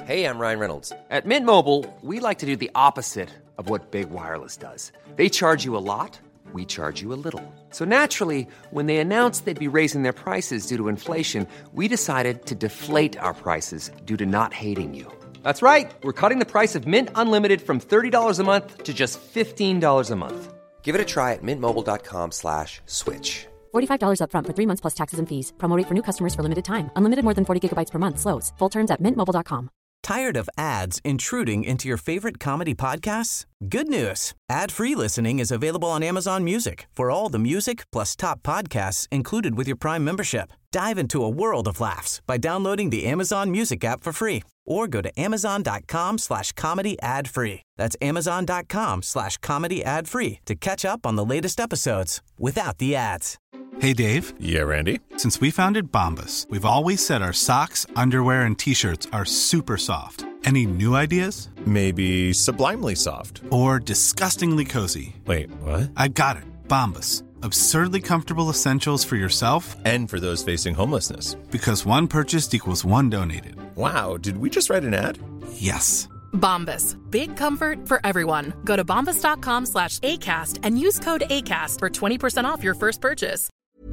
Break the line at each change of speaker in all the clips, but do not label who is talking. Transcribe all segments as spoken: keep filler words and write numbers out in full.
Hey, I'm Ryan Reynolds.
At Mint Mobile, we like to do the opposite of what Big Wireless does. They charge you a lot, we charge you a little. So naturally, when they announced they'd be raising their prices due to inflation, we decided to deflate our prices due to not hating you. That's right. We're cutting the price of Mint Unlimited from thirty dollars a month to just fifteen dollars a month.
Give it a try at mintmobile.com slash switch.
forty-five dollars up front for three months plus taxes and fees. Promo rate for new customers for limited time. Unlimited more than forty gigabytes per month slows. Full terms at mint mobile dot com.
Tired of ads intruding into your favorite comedy podcasts? Good news. Ad-free listening is available on Amazon Music for all the music plus top podcasts included with your Prime membership. Dive into a world of laughs by downloading the Amazon Music app for free or go to amazon.com slash comedy ad free. That's amazon.com slash comedy ad free to catch up on the latest episodes without the ads.
Hey, Dave.
Yeah, Randy.
Since we founded Bombas, we've always said our socks, underwear, and T-shirts are super soft. Any new ideas?
Maybe sublimely soft.
Or disgustingly cozy.
Wait, what?
I got it. Bombas. Absurdly comfortable essentials for yourself
and for those facing homelessness.
Because one purchased equals one donated.
Wow, did we just write an ad?
Yes.
Bombas. Big comfort for everyone. Go to bombas.com slash ACAST and use code ACAST for twenty percent off your first purchase.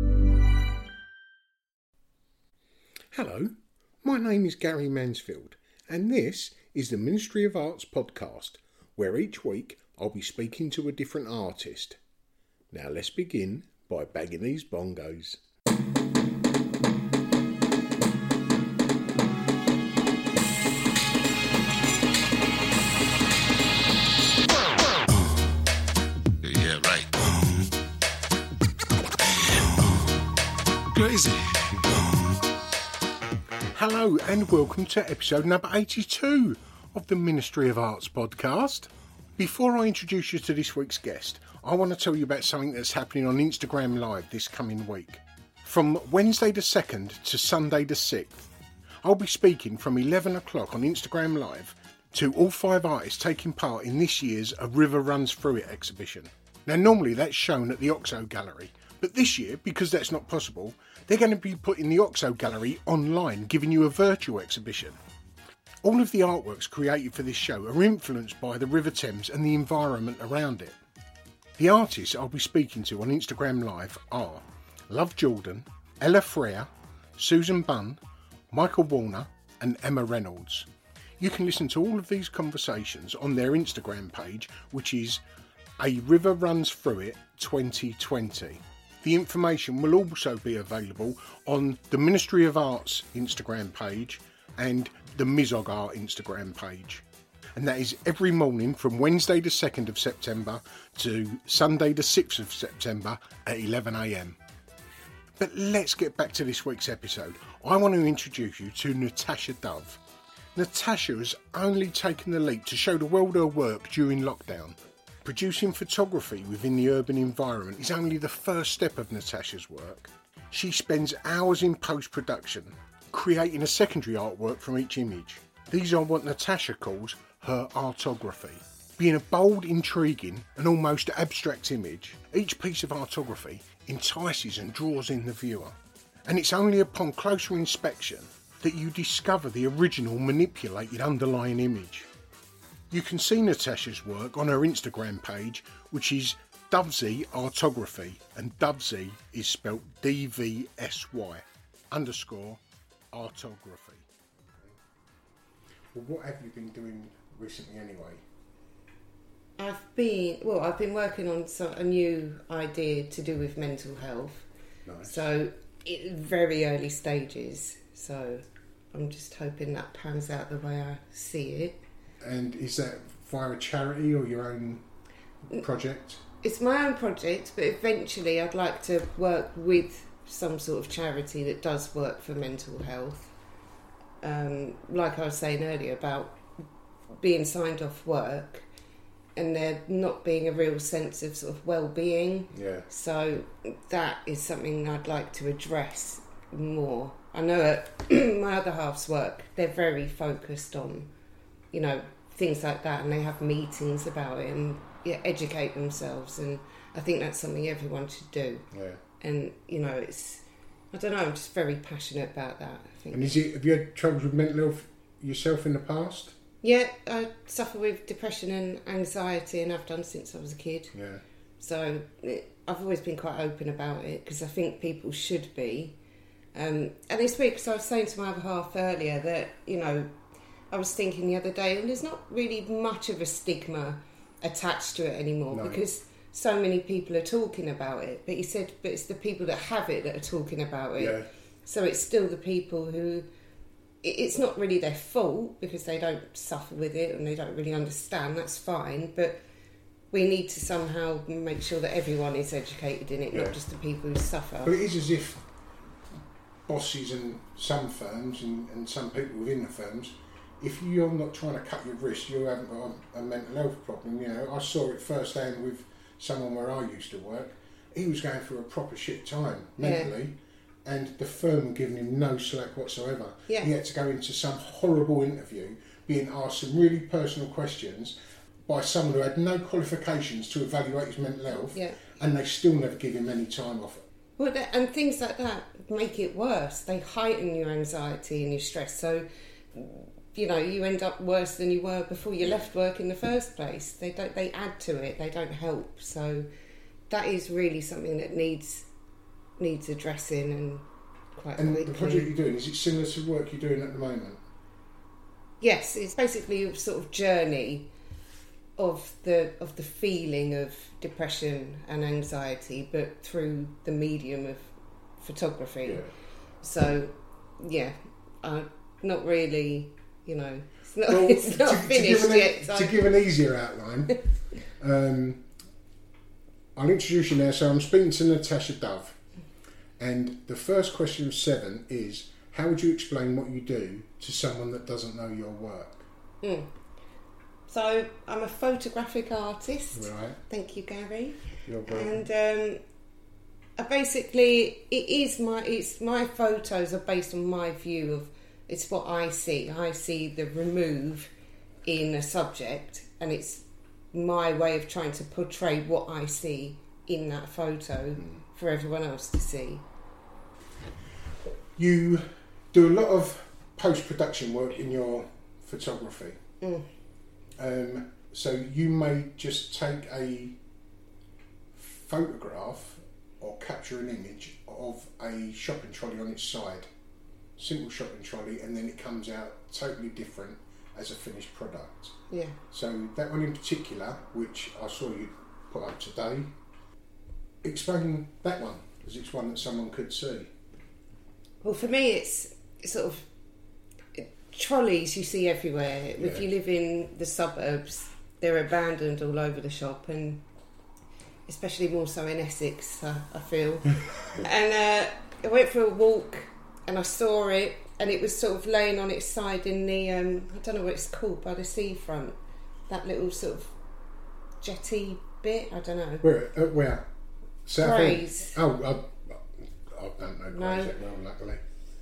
Hello, my name is Gary Mansfield, and this is the Ministry of Arts podcast, where each week I'll be speaking to a different artist. Now let's begin by bagging these bongos.
Yeah, right. Crazy.
Hello and welcome to episode number eighty-two of the Ministry of Arts podcast. Before I introduce you to this week's guest, I want to tell you about something that's happening on Instagram Live this coming week. From Wednesday the second to Sunday the sixth, I'll be speaking from eleven o'clock on Instagram Live to all five artists taking part in this year's A River Runs Through It exhibition. Now normally that's shown at the Oxo Gallery, but this year, because that's not possible, they're going to be putting the Oxo Gallery online, giving you a virtual exhibition. All of the artworks created for this show are influenced by the River Thames and the environment around it. The artists I'll be speaking to on Instagram Live are Love Jordan, Ella Freya, Susan Bunn, Michael Warner and Emma Reynolds. You can listen to all of these conversations on their Instagram page, which is A River Runs Through It twenty twenty. The information will also be available on the Ministry of Arts Instagram page and the Mizog Art Instagram page. And that is every morning from Wednesday the second of September to Sunday the sixth of September at eleven a m. But let's get back to this week's episode. I want to introduce you to Natasha Dove. Natasha has only taken the leap to show the world her work during lockdown. Producing photography within the urban environment is only the first step of Natasha's work. She spends hours in post-production, creating a secondary artwork from each image. These are what Natasha calls her artography. Being a bold, intriguing and almost abstract image, each piece of artography entices and draws in the viewer. And it's only upon closer inspection that you discover the original manipulated underlying image. You can see Natasha's work on her Instagram page, which is Dovesy Artography, and Dovesy is spelt D V S Y underscore artography. Well, what have you been doing recently anyway?
I've been, well, I've been working on some, a new idea to do with mental health.
Nice.
So, it, very early stages. So, I'm just hoping that pans out the way I see it.
And is that via a charity or your own project?
It's my own project, but eventually I'd like to work with some sort of charity that does work for mental health. Um, like I was saying earlier about being signed off work and there not being a real sense of sort of well-being.
Yeah.
So that is something I'd like to address more. I know at my other half's work, they're very focused on, you know, things like that, and they have meetings about it and yeah, educate themselves, and I think that's something everyone should do.
Yeah.
And, you know, it's, I don't know, I'm just very passionate about that. I think.
And is it, have you had troubles with mental health yourself in the past?
Yeah, I suffer with depression and anxiety, and I've done since I was a kid.
Yeah.
So it, I've always been quite open about it because I think people should be. Um, and it's weird because I was saying to my other half earlier that, you know, I was thinking the other day, and there's not really much of a stigma attached to it anymore
No.
because so many people are talking about it. But he said, but it's the people that have it that are talking about it.
Yeah.
So it's still the people who, it- it's not really their fault because they don't suffer with it and they don't really understand. That's fine. But we need to somehow make sure that everyone is educated in it,
Yeah.
not just the people who suffer.
But it is as if bosses and some firms and, and some people within the firms, if you're not trying to cut your wrist, you haven't got a, a mental health problem. You know, I saw it firsthand with someone where I used to work. He was going through a proper shit time mentally, yeah. and the firm were giving him no slack whatsoever.
Yeah.
He had to go into some horrible interview, being asked some really personal questions by someone who had no qualifications to evaluate his mental health,
yeah.
and they still never give him any time off.
Well, that, and things like that make it worse. They heighten your anxiety and your stress. So, you know, you end up worse than you were before you left work in the first place. They don't. They add to it. They don't help. So, that is really something that needs needs addressing and quite
And
quickly.
the project you're doing, is it similar to work you're doing at the moment?
Yes, it's basically a sort of journey of the of the feeling of depression and anxiety, but through the medium of photography.
Yeah.
So, yeah, I'm not really, you know, it's not,
Well,
it's not
to,
finished
to give an,
yet.
To
So.
give an easier outline, um, I'll introduce you now. So I'm speaking to Natasha Dove, and the first question of seven is, how would you explain what you do to someone that doesn't know your work?
Mm. So I'm a photographic artist.
Right.
Thank you, Gary.
You're welcome.
And um, I basically, it is my it's my photos are based on my view of it's what I see. I see the remove in a subject, and it's my way of trying to portray what I see in that photo mm. for everyone else to see.
You do a lot of post-production work in your photography.
Mm.
Um, so you may just take a photograph or capture an image of a shopping trolley on its side, simple shopping trolley, and then it comes out totally different as a finished product.
Yeah.
So that one in particular, which I saw you put up today, explain that one, because it's one that someone could see.
Well, for me, it's sort of trolleys you see everywhere.
Yeah.
If you live in the suburbs, they're abandoned all over the shop, and especially more so in Essex, uh, I feel. And uh, I went for a walk and I saw it, and it was sort of laying on its side in the, um, I don't know what it's called, by the seafront. That little sort of jetty bit, I don't know.
Where? Uh, where? South
Grays.
End? Oh, I, I don't know Grays
No.
that well, luckily.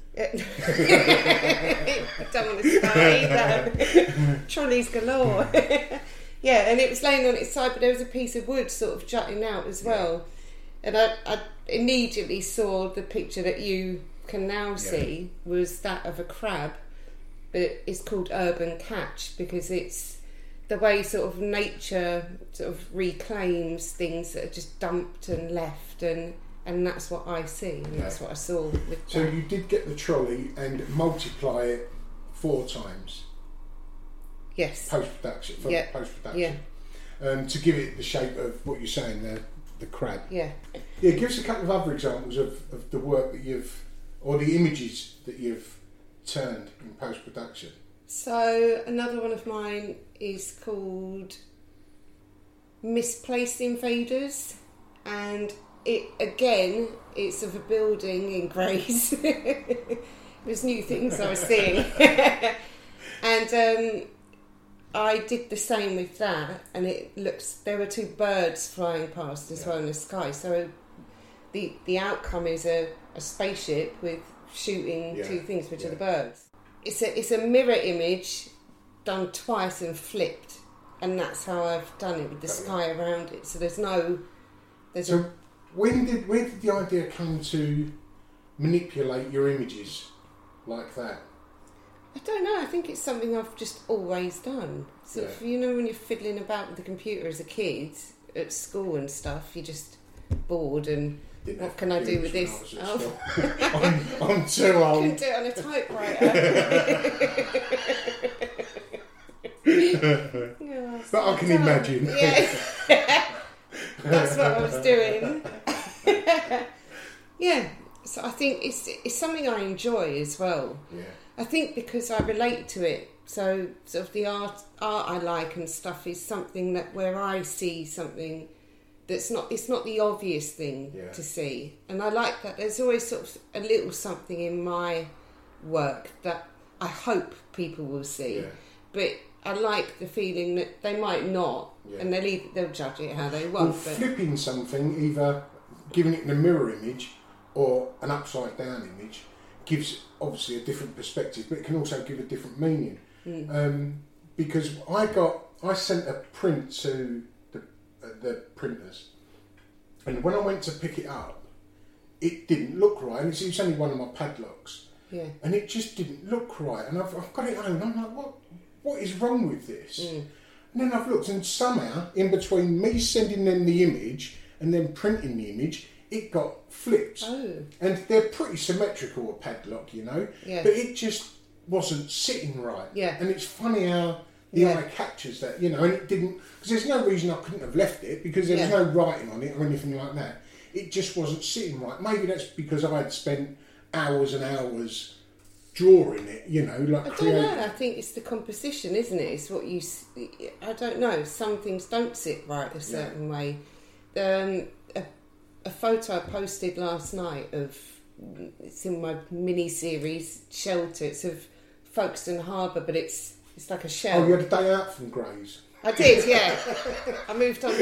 I don't want to start either. Trolleys galore. Yeah, and it was laying on its side, but there was a piece of wood sort of jutting out as well. And I, I immediately saw the picture that you can now see was that of a crab, but it's called Urban Catch because it's the way sort of nature sort of reclaims things that are just dumped and left, and and that's what I see, and that's what I saw with
So
that.
you did get the trolley and multiply it four times.
Yes.
Post-production. For
Yeah.
Post-production. Yeah. Um, to give it the shape of what you're saying there, the crab.
Yeah.
Yeah, give us a couple of other examples of, of the work that you've, or the images that you've turned in post-production.
So another one of mine is called Misplaced Invaders, and it again it's of a building in Grays. There's new things I was seeing. And um, I did the same with that, and it looks there were two birds flying past as well in the sky, so the the outcome is a, a spaceship with shooting
Yeah.
two things, which
Yeah.
are the birds. It's a it's a mirror image done twice and flipped, and that's how I've done it with the sky around it. So there's no there's
So
a,
when did when did the idea come to manipulate your images like that?
I don't know. I think it's something I've just always done. So,
Yeah.
if, you know, when you're fiddling about with the computer as a kid at school and stuff, you're just bored and
Didn't
what
have
can I do with
computers
this?
when I was at
Oh.
school. I'm, I'm too
I
old.
can do it on a typewriter. Yeah,
But I can
dumb.
imagine.
Yeah. That's what I was doing. Yeah. So I think it's it's something I enjoy as well.
Yeah.
I think because I relate to it. So sort of the art art I like and stuff is something that where I see something that's not it's not the obvious thing
Yeah.
to see. And I like that there's always sort of a little something in my work that I hope people will see.
Yeah.
But I like the feeling that they might not,
Yeah.
and they'll either, they'll judge it how they
Well,
want. but
flipping something, either giving it in a mirror image or an upside down image, gives obviously a different perspective, but it can also give a different meaning.
Mm.
Um, because I got, I sent a print to the uh, the printers, and when I went to pick it up, it didn't look right. And it was only one of my padlocks,
yeah,
and it just didn't look right. And I've, I've got it home, and I'm like, what? What is wrong with this?
Mm.
And then I've looked, and somehow, in between me sending them the image and then printing the image, it got flipped.
Oh.
And they're pretty symmetrical, a padlock, you know.
Yeah.
But it just wasn't sitting right.
Yeah.
And it's funny how the
Yeah.
eye captures that, you know, and it didn't, because there's no reason I couldn't have left it, because there was
Yeah.
no writing on it or anything like that. It just wasn't sitting right. Maybe that's because I had spent hours and hours drawing it, you know, like
I don't
creating.
know. I think it's the composition, isn't it? It's what you. s- I don't know. Some things don't sit right a certain way. Um, a, a photo I posted last night of it's in my mini series Shelter. It's of Folkestone Harbour, but it's it's like a shell.
Oh, you had a day out from Grays.
I did, yeah. I moved on to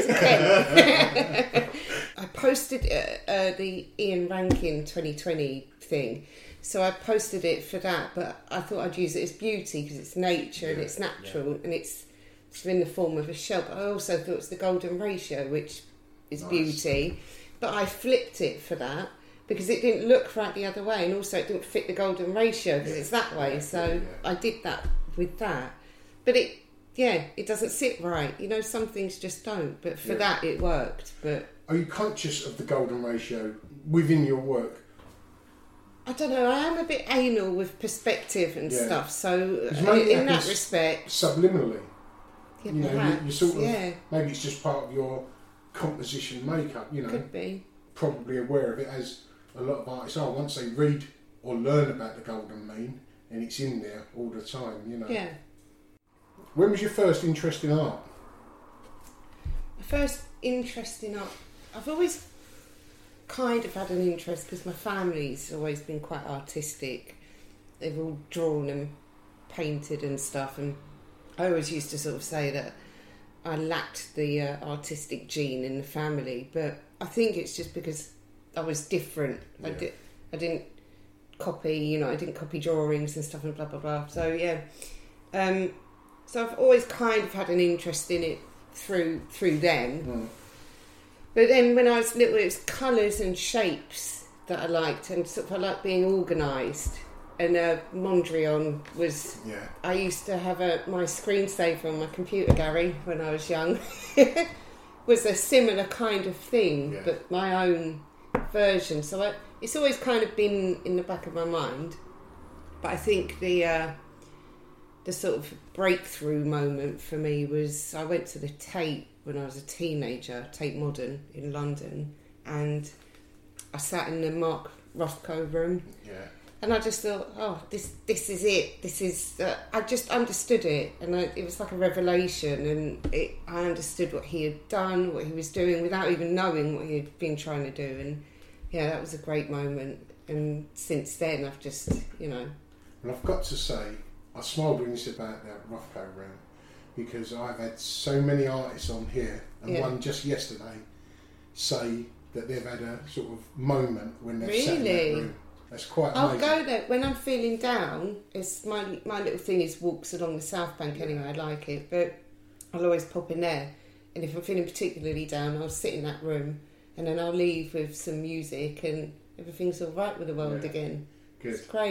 Kent. I posted uh, uh, the Ian Rankin twenty twenty thing. So I posted it for that, but I thought I'd use it as beauty because it's nature and
Yeah,
it's natural and it's, it's in the form of a shell. But I also thought it's the golden ratio, which is
Nice.
beauty. But I flipped it for that because it didn't look right the other way, and also it didn't fit the golden ratio because
Yeah.
it's that way.
Yeah,
So
yeah, yeah.
I did that with that. But it, yeah, it doesn't sit right. You know, some things just don't. But for
Yeah.
that, it worked. But
Are you conscious of the golden ratio within your work?
I don't know. I am a bit anal with perspective and
Yeah.
stuff. So
'Cause
uh,
maybe
in that
happens
respect,
subliminally.
yeah,
You know, you,
perhaps,
you sort of,
yeah,
maybe it's just part of your composition makeup, you know,
could be.
probably aware of it, as a lot of artists are. Once they read or learn about the golden mean, and it's in there all the time, you know.
Yeah.
When was your first interest in art?
My first interest in art, I've always kind of had an interest because my family's always been quite artistic. They've all drawn and painted and stuff, and I always used to sort of say that I lacked the uh, artistic gene in the family, but I think it's just because I was different. I,
Yeah.
di- I didn't copy, you know, I didn't copy drawings and stuff and blah, blah, blah. So, yeah. Um, so I've always kind of had an interest in it through through them.
Mm.
But then when I was little, it was colours and shapes that I liked, and sort of I liked being organised. And uh, Mondrian was...
Yeah.
I used to have a my screensaver on my computer, Gary, when I was young. was a similar kind of thing,
Yeah.
but my own version. So I, it's always kind of been in the back of my mind. But I think the uh, the sort of breakthrough moment for me was I went to the Tate when I was a teenager, Tate Modern in London, and I sat in the Mark Rothko room.
Yeah.
And I just thought, oh, this this is it. This is. Uh, I just understood it, and I, it was like a revelation. And it, I understood what he had done, what he was doing, without even knowing what he had been trying to do. And yeah, that was a great moment. And since then, I've just, you know,
And I've got to say, I smiled when you said about that Rothko room, because I've had so many artists on here, and
Yeah.
one just yesterday, say that they've had a sort of moment when they've sat in
Really?
that room. That's quite
I'll
amazing.
go there when I'm feeling down. It's my my little thing is walks along the South Bank anyway. I like it, but I'll always pop in there. And if I'm feeling particularly down, I'll sit in that room, and then I'll leave with some music, and everything's all right with the world
Yeah.
again.
Good.
It's great.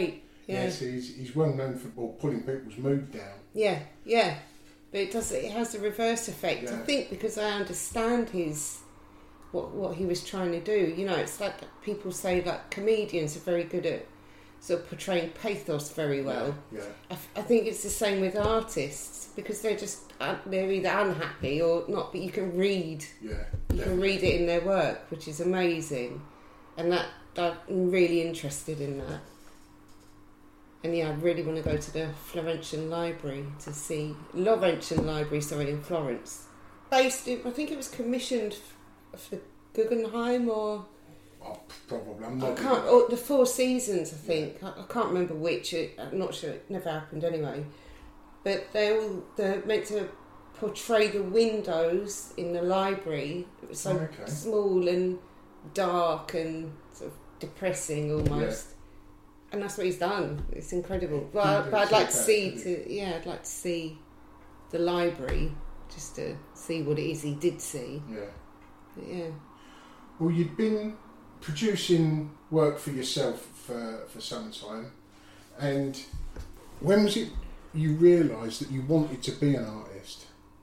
yeah.
Yes, he's, he's well known for well, pulling people's mood down.
Yeah, yeah. But it does. It has the reverse effect.
Yeah.
I think because I understand his what what he was trying to do. You know, it's like people say that comedians are very good at sort of portraying pathos very well.
Yeah. yeah.
I, f- I think it's the same with artists because they're just uh, they're either unhappy or not. But you can read.
Yeah.
You
definitely.
can read it in their work, which is amazing, and that I'm really interested in that. And yeah, I really want to go to the Florentian Library to see Laurentian Library, sorry, in Florence. Based, in, I think it was commissioned f- for the Guggenheim or
Oh, probably. I'm
I
not.
can't. Oh, the Four Seasons, I think. I, I can't remember which. It, I'm not sure. It never happened anyway. But they all they're meant to portray the windows in the library. It was so
Oh, okay.
small and dark and sort of depressing almost. And that's what he's done. It's incredible. Well, I,
He
but I'd
did
like to
that,
see
didn't
to yeah, I'd like to see the library just to see what it is he did see.
Yeah.
But yeah.
Well, you'd been producing work for yourself for, for some time, and when was it you realised that you wanted to be an artist?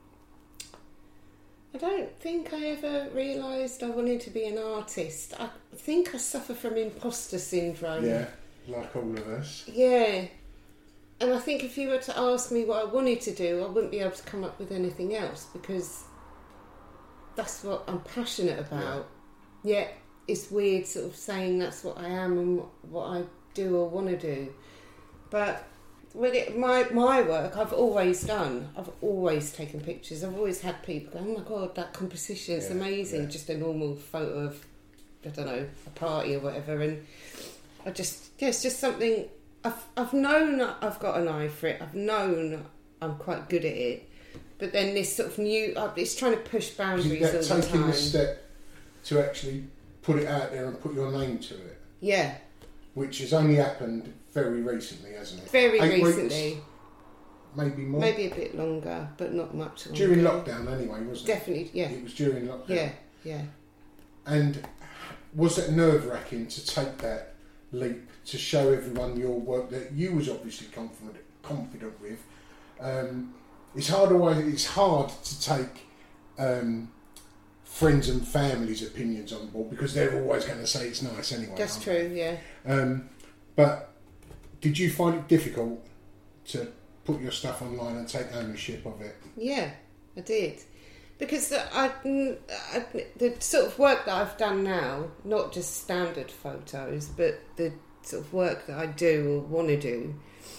I don't think I ever realised I wanted to be an artist. I think I suffer from imposter syndrome.
Yeah, like all of us.
Yeah. And I think if you were to ask me what I wanted to do, I wouldn't be able to come up with anything else because that's what I'm passionate about. Yeah. Yet it's weird sort of saying that's what I am and what I do or want to do. But with it, my, my work, I've always done. I've always taken pictures. I've always had people go, oh my God, that composition, it's
Yeah,
amazing.
yeah.
Just a normal photo of, I don't know, a party or whatever. And I just, yeah, it's just something, I've, I've known I've got an eye for it. I've known I'm quite good at it. But then this sort of new, it's trying to push boundaries
That
all the
taking
time.
the step to actually put it out there and put your name to it,
Yeah,
which has only happened very recently, hasn't it?
very
Eight
recently.
weeks, maybe more.
Maybe a bit longer, but not much longer.
During lockdown, anyway, wasn't it?
Definitely, yeah.
It was during lockdown.
Yeah, yeah.
And was it nerve wracking to take that leap to show everyone your work that you was obviously confident confident with? Um, it's hard always. It's hard to take um, friends and family's opinions on board because they're always going to say it's nice anyway.
That's
aren't
true.
they?
Yeah.
Um, but did you find it difficult to put your stuff online and take ownership of it?
Yeah, I did. Because I, I, the sort of work that I've done now, not just standard photos, but the sort of work that I do or want to do,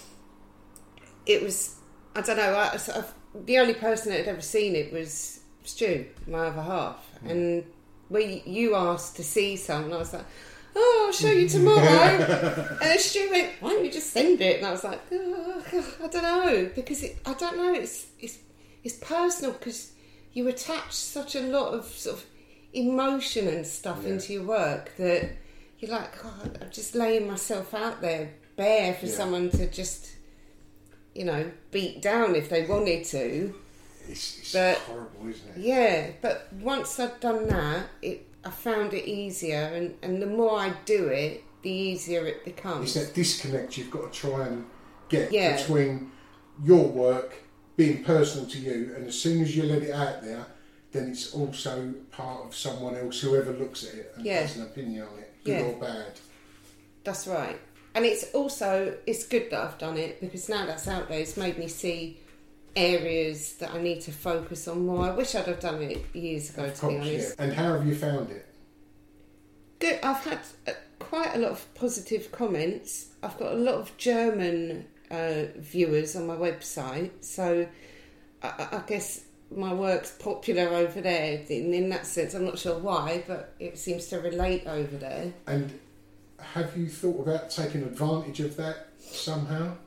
it was, I don't know, I, I've, the only person that had ever seen it was Stu, my other half. Mm. And when you asked to see some, I was like, oh, I'll show you tomorrow. And then Stu went, why don't you just send it? And I was like, oh, I don't know, because it, I don't know, it's it's it's personal because you attach such a lot of sort of emotion and stuff yeah. into your work that you're like, God, I'm just laying myself out there bare for yeah. someone to just, you know, beat down if they wanted to.
It's, it's
but,
horrible, isn't it?
Yeah, but once I'd done that, it I found it easier, and, and the more I do it, the easier it becomes.
It's that disconnect you've got to try and get
yeah.
between your work being personal to you, and as soon as you let it out there, then it's also part of someone else, whoever looks at it and
yeah.
has an opinion on it, good
yeah.
or bad.
That's right. And it's also, it's good that I've done it, because now that's out there, it's made me see areas that I need to focus on more. I wish I'd have done it years ago,
Of
to
course,
be honest.
Yeah. And how have you found it?
Good. I've had uh, quite a lot of positive comments. I've got a lot of German uh, viewers on my website, so I, I guess my work's popular over there in, in that sense. I'm not sure why, but it seems to relate over there.
And have you thought about taking advantage of that somehow?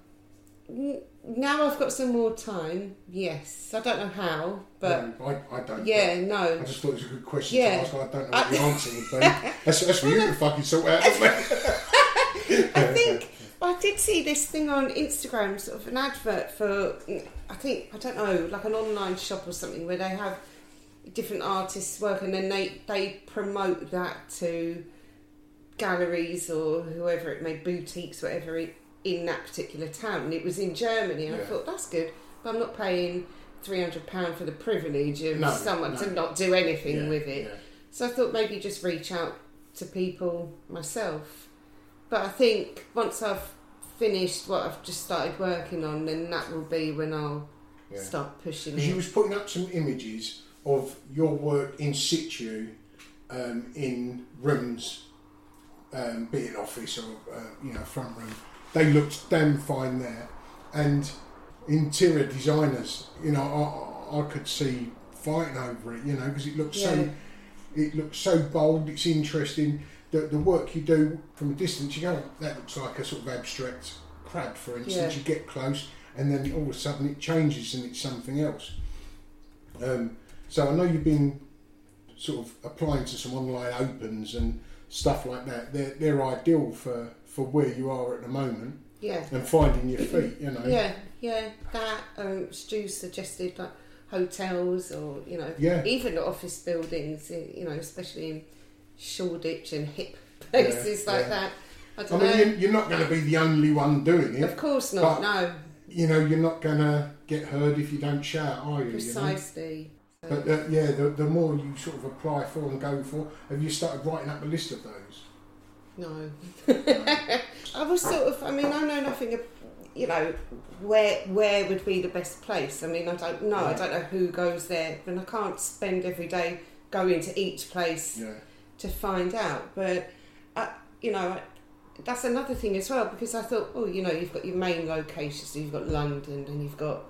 Now I've got some more time, yes. I don't know how, but...
No, I, I don't.
Yeah, no.
I just thought it was a good question
yeah.
to ask. I don't know what I, the answer would be. That's, that's for you to fucking sort out, isn't it?
I think... I did see this thing on Instagram, sort of an advert for, I think, I don't know, like an online shop or something, where they have different artists' work and then they, they promote that to galleries or whoever it may, boutiques, whatever it in that particular town. And it was in Germany, and
Yeah.
I thought, that's good, but I'm not paying three hundred pounds for the privilege of
No,
someone
no.
to not do anything
Yeah,
with it.
yeah.
So I thought maybe just reach out to people myself. But I think once I've finished what I've just started working on, then that will be when I'll
Yeah.
start pushing
Because
it.
you was putting up some images of your work in situ um, in rooms, um, be it office or uh, you know front room. They looked damn fine there, and interior designers, you know, I, I could see fighting over it, you know, because it looks
Yeah.
so it looks so bold. It's interesting. The the work you do from a distance, you go, that looks like a sort of abstract crab, for instance.
Yeah.
You get close, and then all of a sudden it changes and it's something else. Um, so I know you've been sort of applying to some online opens and stuff like that. They're they're ideal for, for where you are at the moment
Yeah.
and finding your feet. You know.
Yeah, yeah. That um, Stu suggested like hotels or you know
Yeah.
even office buildings. You know, especially in Shoreditch and hip places
Yeah,
like
yeah.
that. I
I
don't
mean,
know.
you're, you're not going to be the only one doing it.
Of course not.
but,
No,
You know, you're not going to get heard if you don't shout, are you?
precisely.
You know? But uh, yeah, the, the more you sort of apply for and go for, have you started writing up a list of those?
No. I was sort of, I mean, I know nothing of, you know, where where would be the best place. I mean, I don't know. I don't know who goes there, and I can't spend every day going to each place
Yeah.
to find out. But, I, you know, that's another thing as well, because I thought, oh, you know, you've got your main locations. So you've got London and you've got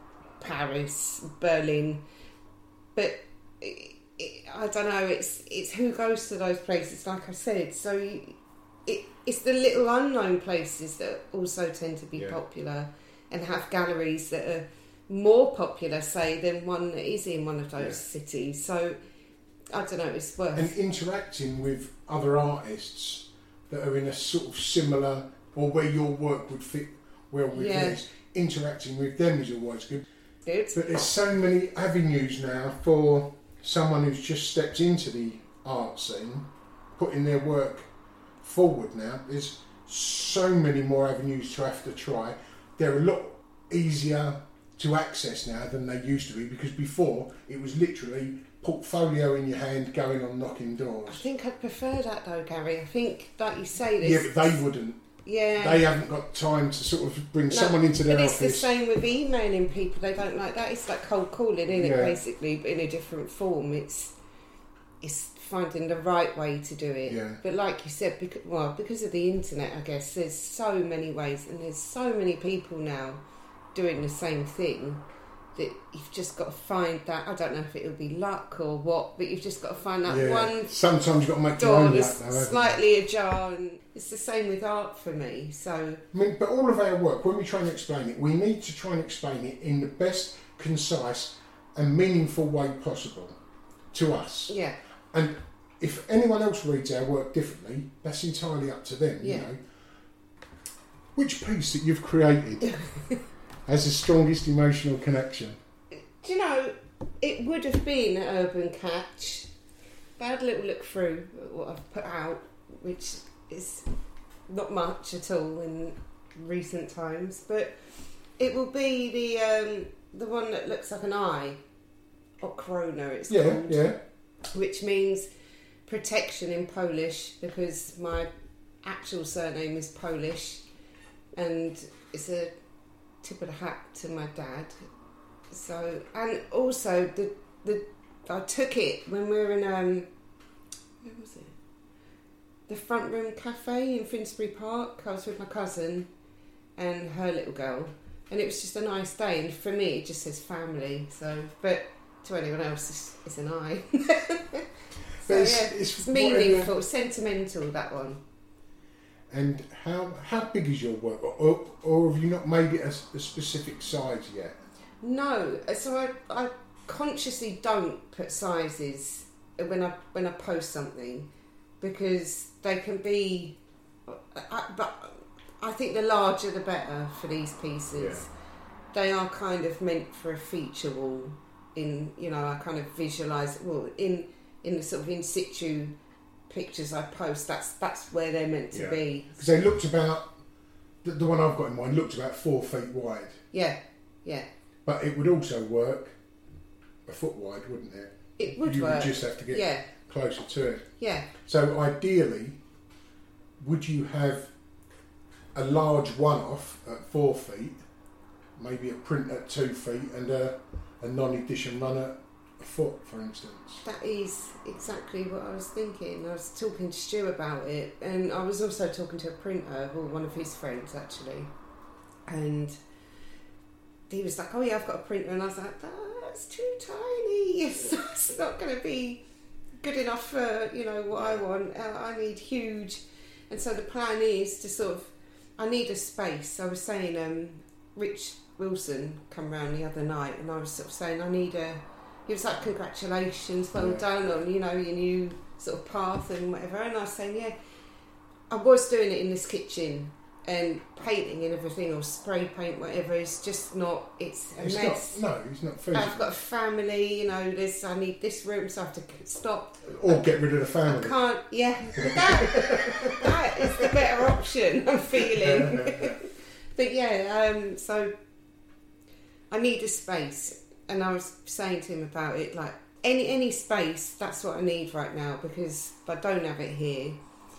Paris, Berlin. But it, it, I don't know, it's it's who goes to those places, like I said. So you, it, it's the little unknown places that also tend to be
Yeah.
popular and have galleries that are more popular, say, than one that is in one of those
Yeah.
cities. So I don't know, it's worth...
And interacting with other artists that are in a sort of similar, or where your work would fit well with
Yeah.
theirs, interacting with them is always good.
Good.
But there's so many avenues now for someone who's just stepped into the art scene, putting their work forward now. There's so many more avenues to have to try. They're a lot easier to access now than they used to be, because before it was literally portfolio in your hand, going on knocking
I
doors.
think I'd prefer that though, Gary. I think, like you say, this.
Yeah, but they wouldn't.
Yeah.
They haven't got time to sort of bring
No,
someone into their
but it's
office.
the same with emailing people. They don't like that. It's like cold calling, isn't it?
Yeah.
Basically, but in a different form. It's it's finding the right way to do it.
Yeah.
But like you said, because, well, because of the internet, I guess there's so many ways, and there's so many people now doing the same thing, that you've just got to find that. I don't know if it'll be luck or what, but you've just got to find that
Yeah.
one
Sometimes you've got to make your
door
own luck,
that's
though, haven't you?
slightly ajar, and it's the same with art for me. So
I mean, but all of our work, when we try and explain it, we need to try and explain it in the best, concise and meaningful way possible to us.
yeah,
And if anyone else reads our work differently, that's entirely up to them,
Yeah.
you know. Which piece that you've created has the strongest emotional connection?
do you know, it would have been an Urban Catch. But I had a little look through what I've put out, which is not much at all in recent times, but it will be the um, the one that looks like an eye, Ochrona it's
Yeah,
called,
yeah.
which means protection in Polish, because my actual surname is Polish, and it's a tip of the hat to my dad. So, and also the the I took it when we were in um where was it? The Front Room Cafe in Finsbury Park. I was with my cousin and her little girl, and it was just a nice day. And for me, it just says family. So, but to anyone else, it's, it's an eye. so
it's-
yeah,
it's
it's meaningful,
whatever-
sentimental. That one.
And how how big is your work, or, or have you not made it a, a specific size yet?
No, so I, I consciously don't put sizes when I when I post something, because they can be. I, but I think the larger the better for these pieces.
Yeah.
They are kind of meant for a feature wall. In you know, I kind of visualise well in in the sort of in situ pictures I post. That's that's where they're meant to be.
Because they looked about the, the one I've got in mind looks about four feet wide.
Yeah, yeah.
But it would also work a foot wide, wouldn't it?
It would
you
work.
would just have to get
yeah.
closer to it.
Yeah.
So ideally, would you have a large one-off at four feet, maybe a print at two feet, and a, a non-edition run at a foot, for instance?
That is exactly what I was thinking. I was talking to Stu about it, and I was also talking to a printer, or one of his friends actually, and he was like, "Oh yeah, I've got a printer," and I was like, "That's too tiny. It's, it's not going to be good enough for, you know, what I want. I need huge." And so the plan is to sort of, I need a space. I was saying, um, Rich Wilson come round the other night, and I was sort of saying, I need a. He was like, "Congratulations, well yeah. done on, you know, your new sort of path and whatever." And I was saying, yeah, I was doing it in this kitchen, and painting and everything, or spray paint, whatever, is just not, it's a
it's
mess.
Not, no, it's not feasible.
I've got a family, you know, there's, I need this room, so I have to stop.
Or I, get rid of the family.
I can't, yeah, that, that is the better option, I'm feeling. But yeah, um, so I need a space. And I was saying to him about it, like, any any space, that's what I need right now, because I don't have it here.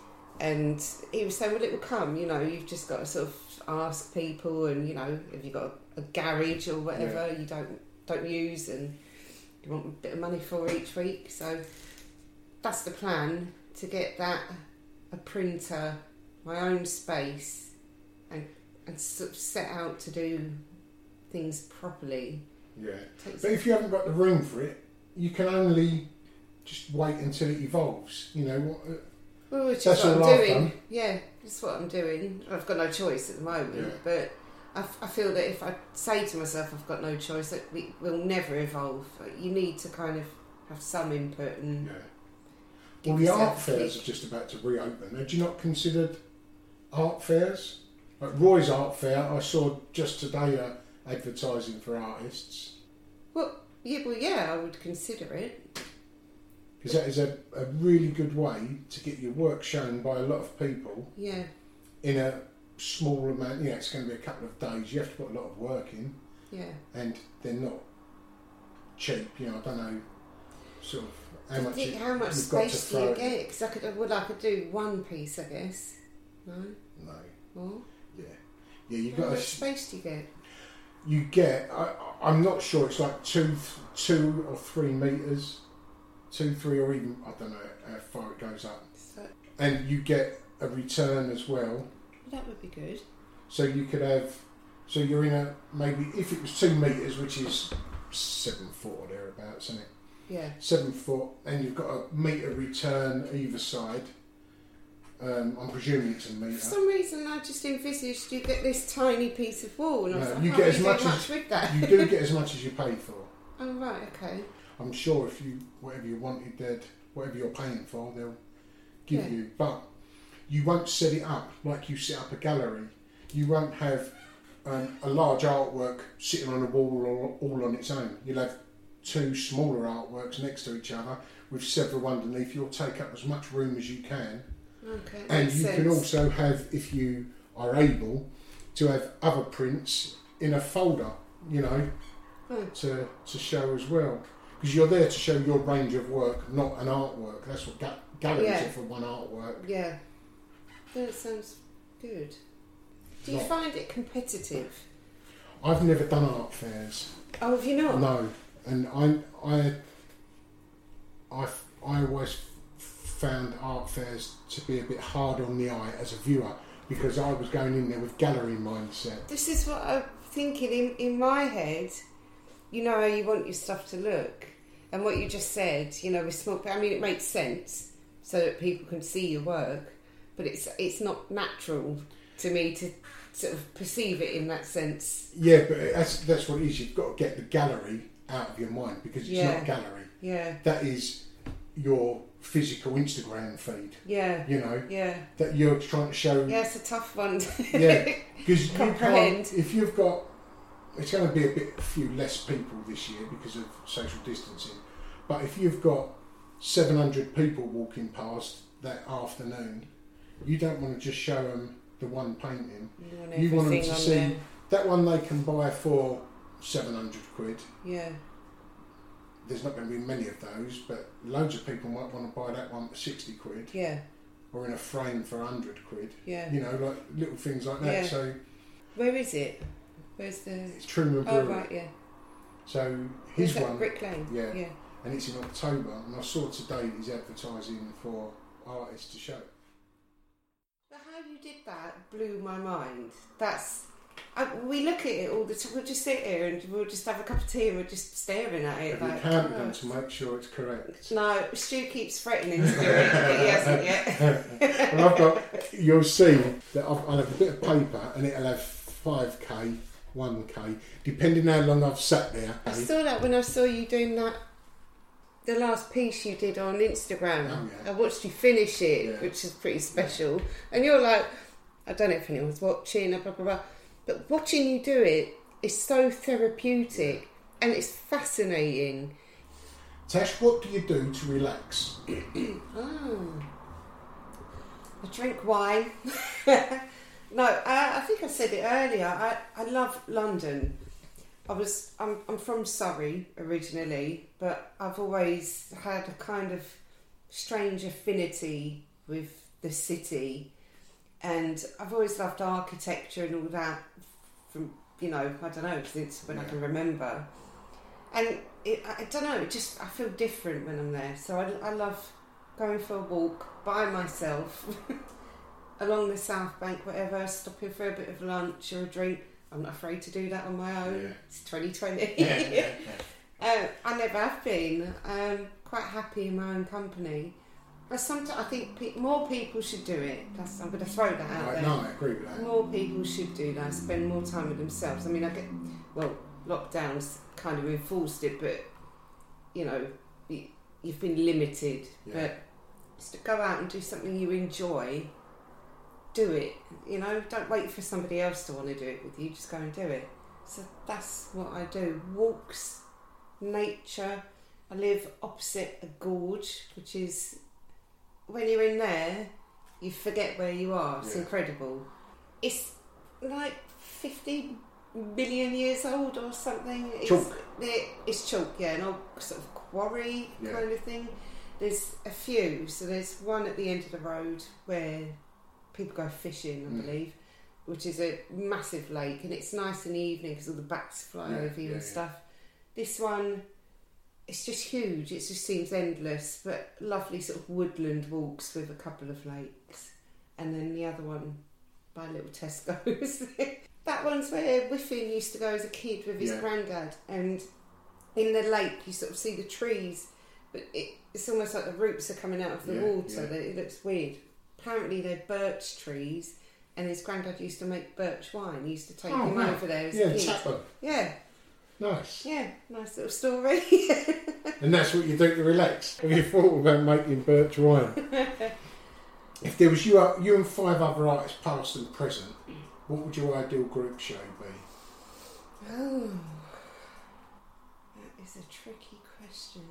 And he was saying, well, it will come, you know, you've just got to sort of ask people, and, you know, if you've got a, a garage or whatever yeah. you don't don't use, and you want a bit of money for each week. So that's the plan, to get that, a printer, my own space, and, and sort of set out to do things properly.
Yeah, but if you haven't got the room for it, you can only just wait until it evolves. You know what?
Well, which
that's
is what
all
I'm
I've
doing.
done.
Yeah, that's what I'm doing. I've got no choice at the moment,
Yeah.
but I, f- I feel that if I say to myself I've got no choice, that we will never evolve. You need to kind of have some input and.
Yeah. Well, the art fairs are just about to reopen. Had you not considered art fairs? Like Roy's art fair, I saw just today. Uh, advertising for artists.
Well, yeah, well, yeah, I would consider it.
Because that is a, a really good way to get your work shown by a lot of people.
Yeah.
In a small amount, you know, it's going to be a couple of days. You have to put a lot of work in.
Yeah. And
they're not cheap. You know, I don't know, sort of how
do
much.
Think,
it,
how much space do you get? Because I could, well, I could do one piece, I guess. No.
No.
More.
Yeah. Yeah, you've
how
got.
How much
a,
space do you get?
You get, I, I'm not sure, it's like two two or three metres, two, three, or even, I don't know how far it goes up. So, and you get a return as well.
That would be good.
So you could have, so you're in a, maybe, if it was two metres, which is seven foot or thereabouts, isn't it?
Yeah.
Seven foot, and you've got a metre return either side. Um, I'm presuming it's a metre.
For some reason, I just envisaged you get this tiny piece of wall, and I was
no,
like,
you
I
get
can't
as
really
much,
do much
as,
with that.
You do get as much as you pay for.
Oh right, okay.
I'm sure if you whatever you wanted, they'd whatever you're paying for, they'll give
yeah.
you. But you won't set it up like you set up a gallery. You won't have um, a large artwork sitting on a wall all, all on its own. You'll have two smaller artworks next to each other with several underneath. You'll take up as much room as you can.
Okay,
and
makes
you
sense.
can also have, if you are able, to have other prints in a folder, you know,
oh.
to to show as well. Because you're there to show your range of work, not an artwork. That's what ga- galleries
yeah.
are for, one artwork.
Yeah. That sounds good. Do you
not,
find it competitive?
I've never done art fairs.
Oh, have you not?
No. And I, I, I, I always found art fairs to be a bit hard on the eye as a viewer, because I was going in there with gallery mindset.
This is what I'm thinking in, in my head. You know how you want your stuff to look, and what you just said, you know, with small, I mean, it makes sense so that people can see your work, but it's it's not natural to me to sort of perceive it in that sense.
Yeah, but that's that's what it is. You've got to get the gallery out of your mind, because it's
yeah.
not gallery.
Yeah.
That is your physical Instagram feed.
Yeah.
You know.
Yeah.
That you're trying to show.
Yeah, it's a tough one. To
yeah, because you
comprehend.
can't. If you've got, it's going to be a bit a few less people this year because of social distancing. But if you've got seven hundred people walking past that afternoon, you don't want to just show them the one painting.
You want,
you want them to
on
see
there.
that one they can buy for seven hundred quid.
Yeah.
There's not going to be many of those, but loads of people might want to buy that one for sixty quid.
Yeah.
Or in a frame for one hundred quid.
Yeah.
You know, like little things like that.
Yeah.
So
where is it? Where's the...
It's Truman
Oh,
Brewery.
right, yeah.
So his
Where's that,
one...
Brick Lane?
Yeah.
Yeah.
And it's in October, and I saw today he's advertising for artists to show.
But how you did that blew my mind. That's... I, we look at it all the time. We'll just sit here and we'll just have a cup of tea and we're just staring at it.
Have
like,
you counted
oh.
them to make sure it's correct?
No, Stu keeps threatening to do it, but he hasn't yet.
Well, I've got... You'll see that I've, I'll have a bit of paper and it'll have five K, one K, depending how long I've sat there.
I saw that when I saw you doing that, the last piece you did on Instagram.
Oh, yeah.
I watched you finish it,
Yeah.
which is pretty special. And you're like, I don't know if anyone's watching, blah, blah, blah. But watching you do it is so therapeutic and it's fascinating.
Tash, what do you do to relax?
Oh. I drink wine. No, I, I think I said it earlier. I, I love London. I was I'm I'm from Surrey originally, but I've always had a kind of strange affinity with the city, and I've always loved architecture and all that. From you know, I don't know, since when I can remember. And it, I don't know, it just I feel different when I'm there. So I, I love going for a walk by myself. Along the South Bank, whatever, stopping for a bit of lunch or a drink. I'm not afraid to do that on my own.
Yeah.
It's twenty twenty.
Yeah, yeah, yeah.
um, I never have been. Um, quite happy in my own company. But sometimes I think pe- more people should do it. That's, I'm going to throw that out
Right,
there.
no, I agree with that.
More people should do that. Spend more time with themselves. I mean, I get well, lockdowns kind of enforced it, but you know, you, you've been limited.
Yeah.
But just to go out and do something you enjoy. Do it, you know, don't wait for somebody else to want to do it with you, just go and do it. So that's what I do. Walks, nature. I live opposite a gorge, which is, when you're in there, you forget where you are. It's
Yeah.
incredible. It's like fifty million years old or something. It's,
Chalk.
it, it's chalk, yeah, an old sort of quarry
Yeah.
kind of thing. There's a few, so there's one at the end of the road where people go fishing, I
Mm.
believe, which is a massive lake, and it's nice in the evening because all the bats fly
Yeah,
over you
yeah,
and
yeah.
stuff. This one, it's just huge. It just seems endless, but lovely sort of woodland walks with a couple of lakes, and then the other one by little Tesco's. That one's where Whiffin used to go as a kid with his
Yeah.
granddad, and in the lake you sort of see the trees, but it, it's almost like the roots are coming out of the
Yeah,
water.
yeah.
That it looks weird. Apparently they're birch trees, and his granddad used to make birch wine. He used to take
Oh,
him
wow.
over there as
Yeah,
a kid.
tap them.
Yeah,
Nice.
yeah, nice little story.
And that's what you do to relax. Have you thought about making birch wine? If there was you, you and five other artists, past and present, what would your ideal group show be?
Oh, that is a tricky question.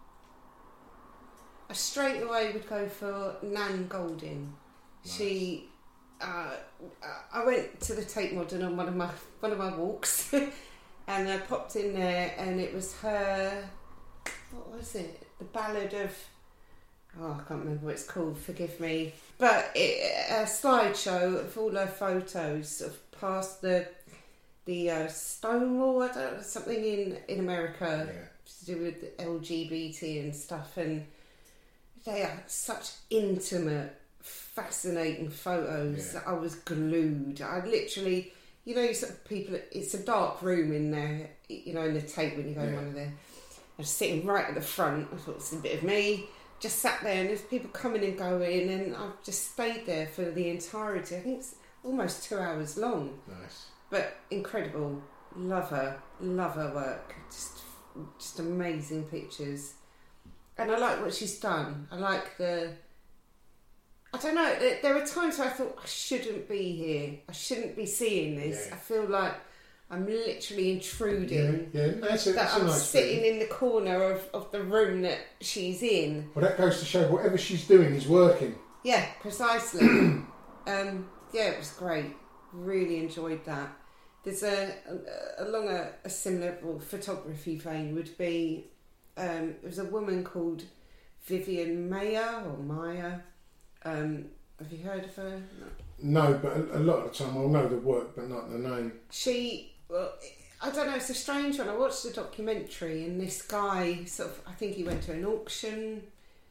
I straight away would go for Nan Golding.
Nice.
She, uh, I went to the Tate Modern on one of my one of my walks, and I popped in there, and it was her. What was it? The Ballad of. Oh, I can't remember what it's called. Forgive me. But it, a slideshow of all her photos, sort of past the the uh, Stonewall, I don't know, something in in America
Yeah.
to do with L G B T and stuff, and they are such intimate, fascinating photos
Yeah.
that I was glued. I literally, you know, sort of people. It's a dark room in there, you know, in the Tate when you go in
Yeah.
one of there. I was sitting right at the front. I thought, it's a bit of me. Just sat there, and there's people coming and going, and I've just stayed there for the entirety. I think it's almost two hours long,
Nice.
but incredible. Love her, love her work. Just, just amazing pictures, and I like what she's done. I like the. I don't know. There, there are times where I thought I shouldn't be here. I shouldn't be seeing this.
Yeah.
I feel like I'm literally intruding.
Yeah, yeah, that's a,
That
that's a
I'm
nice
sitting
feeling.
in the corner of, of the room that she's in.
Well, that goes to show whatever she's doing is working.
Yeah, precisely. um, yeah, it was great. Really enjoyed that. There's a, a along a, a similar well, photography vein would be um, there was a woman called Vivian Mayer or Maya. Um, have you heard of her?
No, no but a, a lot of the time I'll know the work but not the name.
She, well, I don't know, it's a strange one. I watched a documentary and this guy sort of, I think he went to an auction,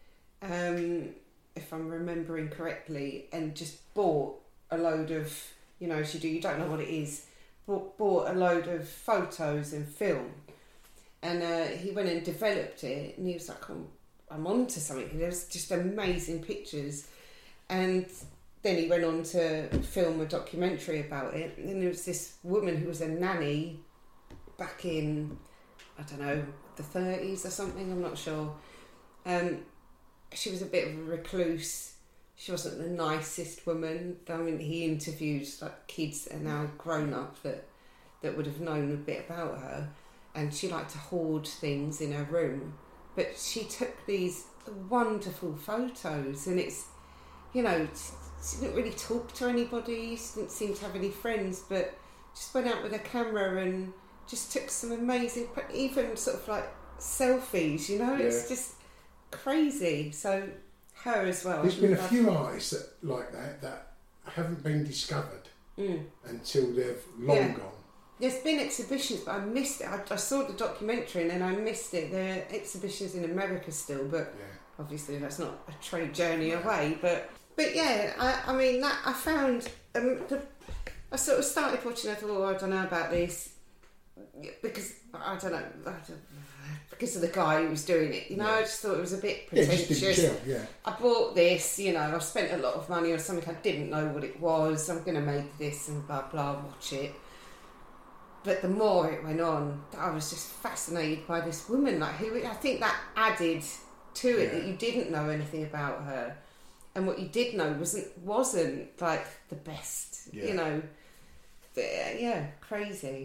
um, if I'm remembering correctly, and just bought a load of, you know, as you do, you don't know what it is, bought, bought a load of photos and film. And uh, he went and developed it and he was like, oh, I'm on to something. There's just amazing pictures. And then he went on to film a documentary about it. And then there was this woman who was a nanny back in, I don't know, the thirties or something, I'm not sure. Um, she was a bit of a recluse. She wasn't the nicest woman. I mean, he interviewed like kids that are now grown up that, that would have known a bit about her. And she liked to hoard things in her room. But she took these wonderful photos and it's, you know, she didn't really talk to anybody, she didn't seem to have any friends, but just went out with a camera and just took some amazing, even sort of like selfies, you know, yeah. It's just crazy. So her as well.
There's been a few artists that like that that haven't been discovered mm. until they've long yeah. gone.
There's been exhibitions, but I missed it. I, I saw the documentary and then I missed it. There are exhibitions in America still, but yeah. obviously that's not a trade journey away. But but yeah, I, I mean, that I found, um, the, I sort of started watching, I thought, oh, I don't know about this, because, I don't know, I don't, because of the guy who was doing it, you know, yeah. I just thought it was a bit pretentious.
Yeah, just didn't chill, yeah.
I bought this, you know, I've spent a lot of money on something I didn't know what it was, I'm going to make this and blah, blah, watch it. But the more it went on, I was just fascinated by this woman, like who I think that added to it, yeah. that you didn't know anything about her, and what you did know wasn't wasn't like the best, yeah. you know. But, yeah, crazy.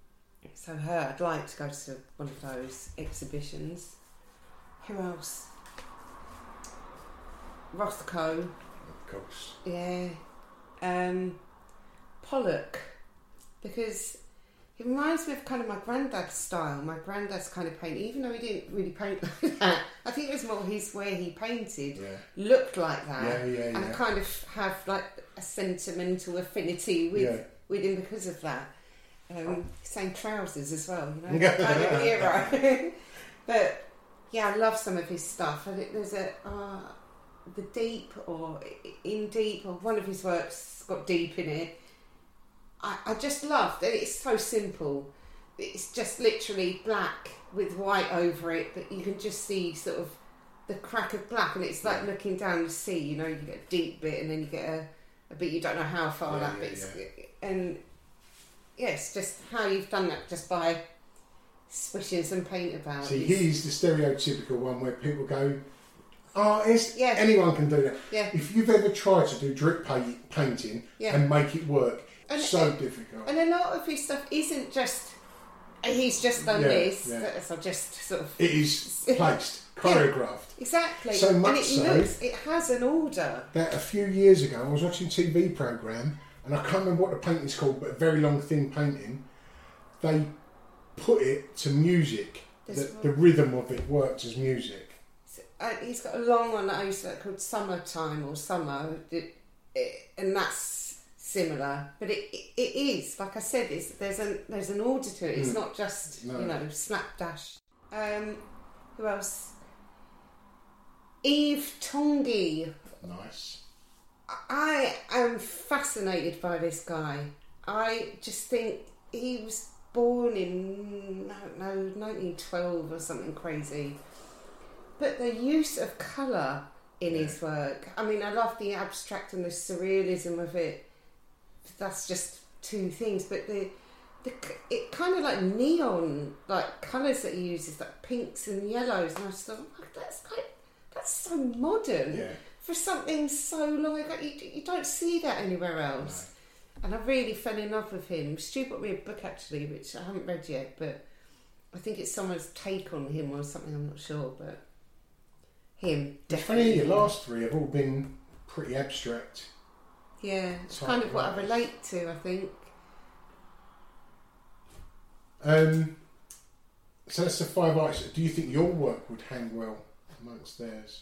So her, I'd like to go to one of those exhibitions. Who else? Rothko.
Of course.
Yeah. Um, Pollock, because he reminds me of kind of my granddad's style, my granddad's kind of paint, even though he didn't really paint like that. I think it was more his way he painted yeah. looked like that.
Yeah, yeah,
and
yeah.
I kind of have like a sentimental affinity with,
yeah.
with him because of that. Um, same trousers as well, you know, kind of hero. But yeah, I love some of his stuff. I think there's a uh, the Deep or In Deep or one of his works got deep in it. I, I just love that it's so simple. It's just literally black with white over it, but you can just see sort of the crack of black, and it's like yeah. looking down the sea. You know, you get a deep bit, and then you get a, a bit you don't know how far
yeah,
that
yeah,
bit's,
yeah.
and yes, just how you've done that just by swishing some paint about.
See, he's the stereotypical one where people go, artist,
yeah.
anyone can do that.
Yeah.
If you've ever tried to do drip paint, painting yeah. and make it work,
and,
so
and,
difficult.
And a lot of his stuff isn't just, he's just done
yeah,
this,
yeah.
so just sort of...
It is placed, choreographed. Yeah,
exactly.
So much
and it
so
looks, it has an order.
That a few years ago I was watching a T V programme, and I can't remember what the painting's called, but a very long thin painting. They put it to music. The, the rhythm of it worked as music.
Uh, he's got a long one that I used to like called Summertime or Summer, it, it, and that's similar. But it, it, it is, like I said, it's, there's an there's an order to it. It's mm. not just no. you know slapdash. Um, who else? Yves Tanguy.
Nice.
I am fascinated by this guy. I just think he was born in, I don't know, nineteen twelve or something crazy. But the use of colour in yeah. his work, I mean, I love the abstract and the surrealism of it. That's just two things. But the, the it kind of like neon, like colours that he uses, like pinks and yellows. And I just thought, oh, that's like, that's so modern.
Yeah.
For something so long ago, you, you don't see that anywhere else. No. And I really fell in love with him. Stu bought me a book actually, which I haven't read yet, but I think it's someone's take on him or something, I'm not sure, but him,
it's
definitely.
funny, your last three have all been pretty abstract.
Yeah, it's
type
kind of what I
artist.
relate to, I think.
Um, so that's the five artists. Do you think your work would hang well amongst theirs?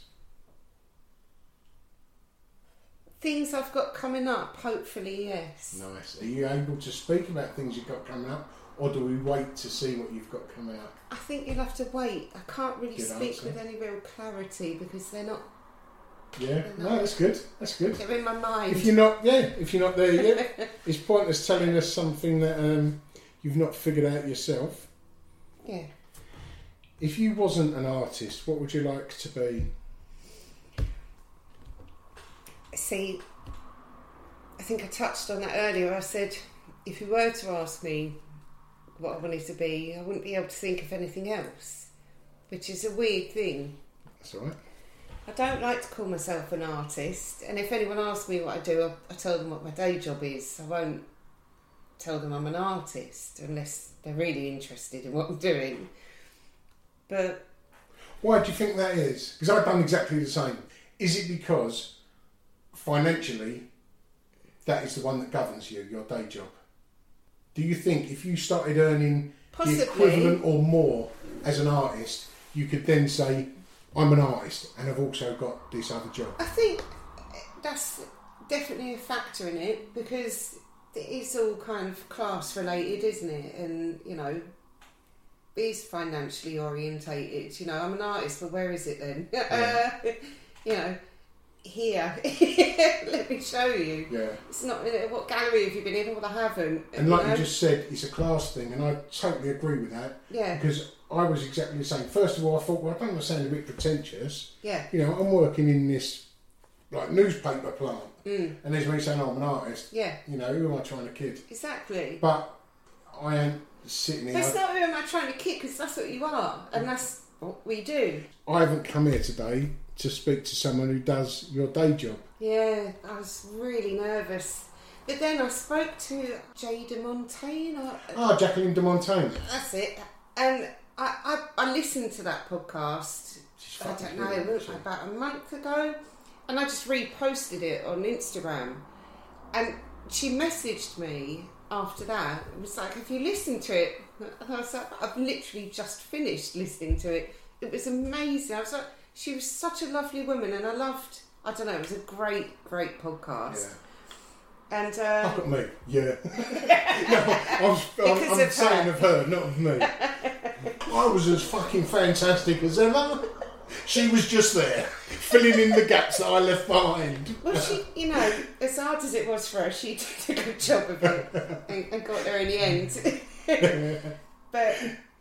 Things I've got coming up, hopefully, yes.
Nice. Are you able to speak about things you've got coming up, or do we wait to see what you've got coming up?
I think you'll have to wait. I can't really
Good
speak
answer.
with any real clarity because they're not.
Yeah,
They're
no,
not-
that's good. That's good.
They're in my mind.
If you're not, yeah, if you're not there yet, it's pointless telling us something that um, you've not figured out yourself.
Yeah.
If you wasn't an artist, what would you like to be?
See, I think I touched on that earlier. I said, if you were to ask me what I wanted to be, I wouldn't be able to think of anything else, which is a weird thing.
That's all right.
I don't like to call myself an artist, and if anyone asks me what I do, I, I tell them what my day job is. I won't tell them I'm an artist unless they're really interested in what I'm doing. But
why do you think that is? Because I've done exactly the same. Is it because financially that is the one that governs you, your day job? Do you think if you started earning
Possibly.
the equivalent or more as an artist, you could then say, I'm an artist and I've also got this other job?
I think that's definitely a factor in it because it's all kind of class related, isn't it? And, you know, it's financially orientated. You know, I'm an artist, but where is it then?
Yeah.
uh, you know, here. Let me show you.
Yeah.
It's not, what gallery have you been in? Well, I haven't.
And like
know?
you just said, it's a class thing, and I totally agree with that.
Yeah.
Because I was exactly the same. First of all, I thought, well, I don't want to sound a bit pretentious.
Yeah.
You know, I'm working in this like newspaper plant,
Mm.
and there's me saying, oh, I'm an artist.
Yeah.
You know, who am I trying to kid?
Exactly.
But I ain't sitting here.
That's not who am I trying to kick, because that's what you are, and that's what we do.
I haven't come here today to speak to someone who does your day job.
Yeah, I was really nervous. But then I spoke to Jada Montaigne. Or,
Ah, Jacqueline de Montaigne.
That's it. And I, I, I listened to that podcast,
She's
I don't
fucking
know,
brilliant,
it was
isn't she?
about a month ago. And I just reposted it on Instagram. And she messaged me after that. It was like, have you listened to it? And I was like, I've literally just finished listening to it. It was amazing. I was like, she was such a lovely woman, and I loved, I don't know, it was a great, great podcast.
Yeah.
And uh,
Look at me. Yeah. No, I was, I'm,
Because
I'm
of
saying
her.
of her, not of me. I was as fucking fantastic as ever. She was just there, filling in the gaps that I left behind.
well, she, you know, as hard as it was for her, she did a good job of it and, and got there in the end. But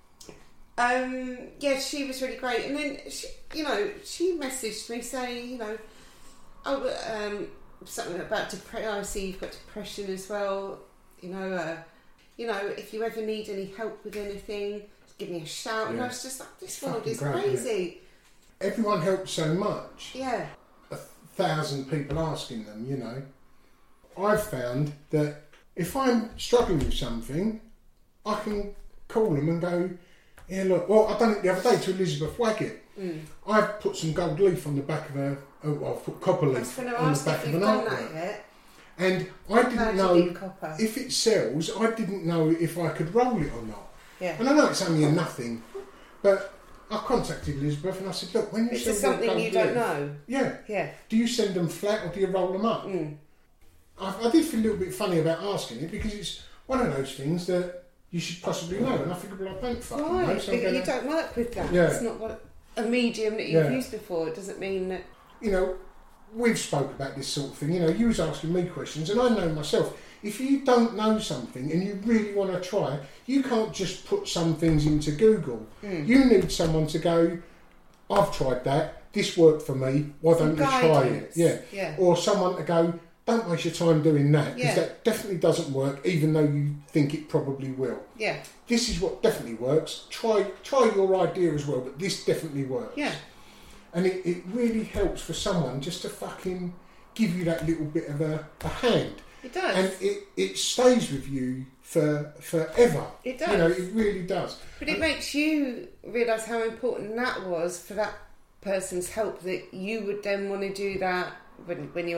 um, yeah, she was really great. And then she, you know, she messaged me saying, you know, oh, um, something about depression. I see you've got depression as well. You know, uh, you know, if you ever need any help with anything, just give me a shout. And I
Yeah.
was just like, this
It's
world
fucking
is
great, isn't
crazy.
Everyone helps so much.
Yeah.
A thousand people asking them, you know. I've found that if I'm struggling with something, I can call them and go, yeah, look, well, I've done it the other day to Elizabeth Waggett.
Mm.
I've put some gold leaf on the back of a, oh, well, I've put copper
I was
leaf
going to
on the
ask
back
if
of
you've
an
done
artwork.
that yet.
And I didn't
Glad you
know
did copper.
if it sells, I didn't know if I could roll it or not.
Yeah.
And I know it's only a nothing, but I contacted Elizabeth and I said, look, when you
Is
send
there
your
something
gold
you don't
leaf-
know?
Yeah.
Yeah.
Do you send them flat or do you roll them up?
Mm.
I, I did feel a little bit funny about asking it because it's one of those things that you should possibly know. And I figured, well, I don't fucking know.
Right,
So I'm
but
gonna,
you don't work with that.
Yeah.
It's not what a medium that you've
Yeah.
used before. It doesn't mean that.
you know, we've spoke about this sort of thing. You know, you was asking me questions and I know myself. If you don't know something and you really want to try, you can't just put some things into Google.
Mm.
You need someone to go, I've tried that, this worked for me, why
Some
don't you try it?
guidance.
Yeah.
Yeah.
Or someone to go, don't waste your time doing that, because
Yeah.
that definitely doesn't work, even though you think it probably will.
Yeah.
This is what definitely works. Try try your idea as well, but this definitely works.
Yeah.
And it, it really helps for someone just to fucking give you that little bit of a, a hand.
It does.
And it, it stays with you for forever.
It does.
You know, it really does.
But it makes you realise how important that was for that person's help, that you would then want to do that when, when you're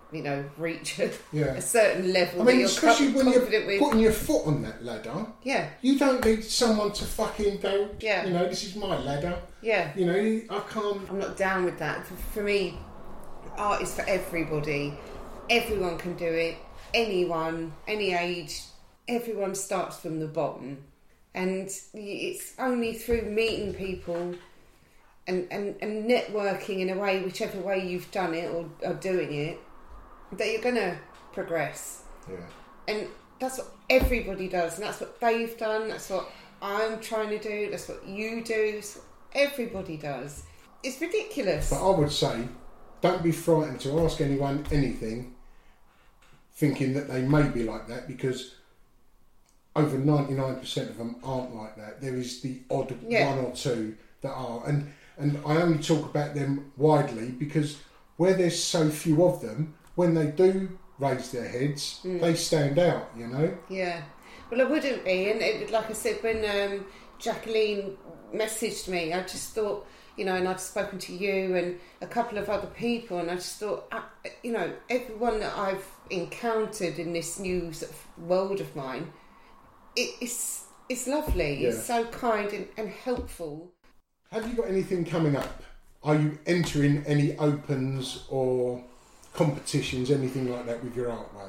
you know, reach a,
Yeah.
a certain level
I mean,
that you're
especially
com-
when
confident
you're
with.
putting your foot on that ladder.
Yeah.
You don't need someone to fucking go,
Yeah.
you know, this is my ladder.
Yeah.
You know, I can't...
I'm not down with that. For, for me, art is for everybody. Everyone can do it. Anyone, any age. Everyone starts from the bottom. And it's only through meeting people and, and, and networking in a way, whichever way you've done it or are doing it, that you're going to progress.
Yeah.
And that's what everybody does. And that's what they've done. That's what I'm trying to do. That's what you do. It's what everybody does. It's ridiculous.
But I would say, don't be frightened to ask anyone anything thinking that they may be like that, because over ninety-nine percent of them aren't like that. There is the odd
Yeah.
one or two that are. And, and I only talk about them widely because where there's so few of them, when they do raise their heads,
Mm.
they stand out, you know?
Yeah. Well, I wouldn't be. And it, like I said, when um, Jacqueline messaged me, I just thought, you know, and I'd spoken to you and a couple of other people, and I just thought, uh, you know, everyone that I've encountered in this new sort of world of mine, it, it's it's lovely.
Yeah.
It's so kind and, and helpful.
Have you got anything coming up? Are you entering any opens or competitions, anything like that with your artwork?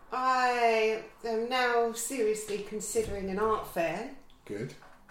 I am now seriously considering an art fair.
Good.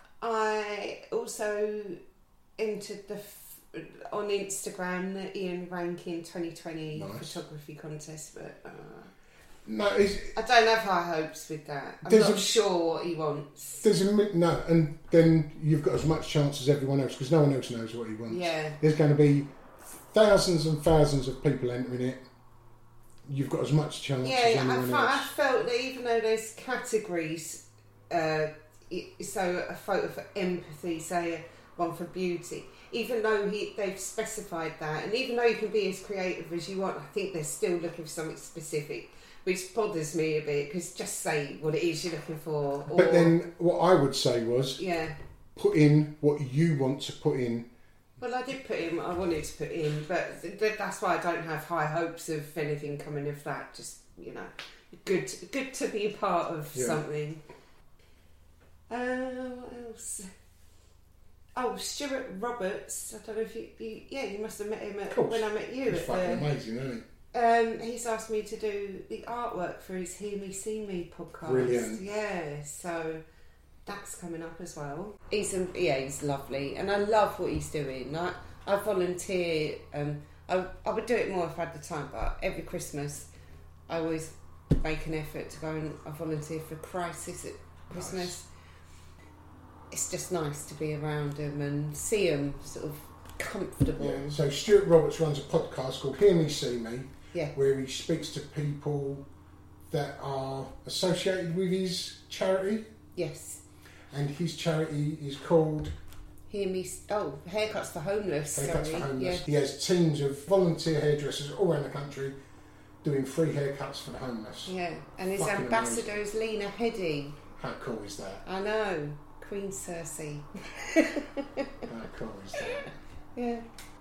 I also entered the f- on Instagram the Ian Rankin twenty twenty
Nice.
photography contest, but uh,
No, it's,
I don't have high hopes with that. I'm
There's
not
a-
sure what he wants.
there's a mi- no, and then you've got as much chance as everyone else because no one else knows what he wants.
Yeah.
There's going to be thousands and thousands of people entering it. You've got as much chance
Yeah,
as
yeah, I,
anyone
fe- I
else.
felt that even though there's categories, uh, it- so a photo for empathy, say one for beauty, even though he, they've specified that, and even though you can be as creative as you want, I think they're still looking for something specific, which bothers me a bit, because just say what it is you're looking for. Or,
But then what I would say was
yeah.
put in what you want to put in.
Well, I did put in what I wanted to put in, but th- th- that's why I don't have high hopes of anything coming of that. Just, you know, good good to be a part of
Yeah.
something. Uh, what else? Oh, Stuart Roberts. I don't know if you, you yeah, you must have met him at,
Of course.
when I met you.
It's
at
fucking
the,
amazing, isn't it?
Um, he's asked me to do the artwork for his Hear Me, See Me podcast.
Brilliant.
Yeah, so that's coming up as well. He's a, yeah, he's lovely, and I love what he's doing. I, I volunteer. Um, I, I would do it more if I had the time, but every Christmas I always make an effort to go and I volunteer for Crisis at Christmas.
Nice.
It's just nice to be around him and see him sort of comfortable.
Yeah. So Stuart Roberts runs a podcast called Hear Me, See Me,
Yeah.
where he speaks to people that are associated with his charity,
Yes.
and his charity is called
Hear Me. Oh, Haircuts for Homeless.
Haircuts
sorry.
for Homeless.
Yeah.
He has teams of volunteer hairdressers all around the country doing free haircuts for the homeless.
Yeah, and his
Fucking
ambassador is Lena Headey.
How cool is that?
I know, Queen Cersei.
How cool is that?
Yeah.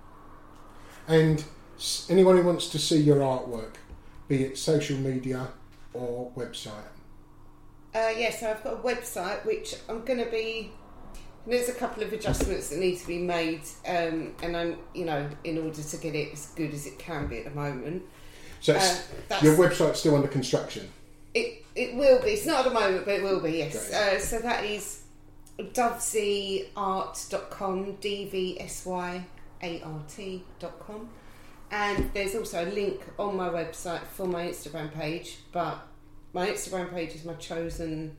And s- anyone who wants to see your artwork, be it social media or website.
Uh, yeah, so I've got a website which I'm going to be. There's a couple of adjustments that need to be made, um, and I'm, you know, in order to get it as good as it can be at the moment.
So it's,
Uh, that's-
your website's still under construction.
It it will be. It's not at the moment, but it will be. Yes.
Great.
Uh, so that is dovesy art dot com, D V S Y A R T dot com, and there's also a link on my website for my Instagram page. But my Instagram page is my chosen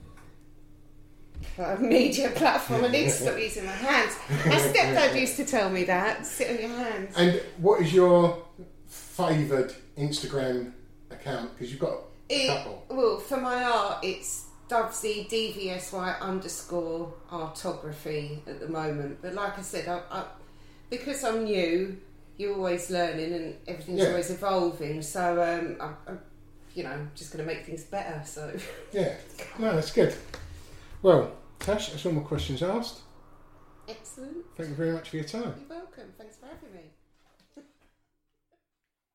uh, media platform. I need to stop using my hands. My stepdad used to tell me that. Sit on your hands.
And what is your favoured Instagram account? Because you've got a
It,
couple.
well, for my art, it's Dovesy D V S Y underscore artography at the moment. But like I said, I, I, because I'm new, you're always learning and everything's
Yeah.
always evolving. So um, I'm, I'm, you know, just going to make things better. So
Yeah, no, that's good. Well, Tash, that's all my questions asked.
excellent.
Thank you very much for your time.
You're welcome. Thanks for having me.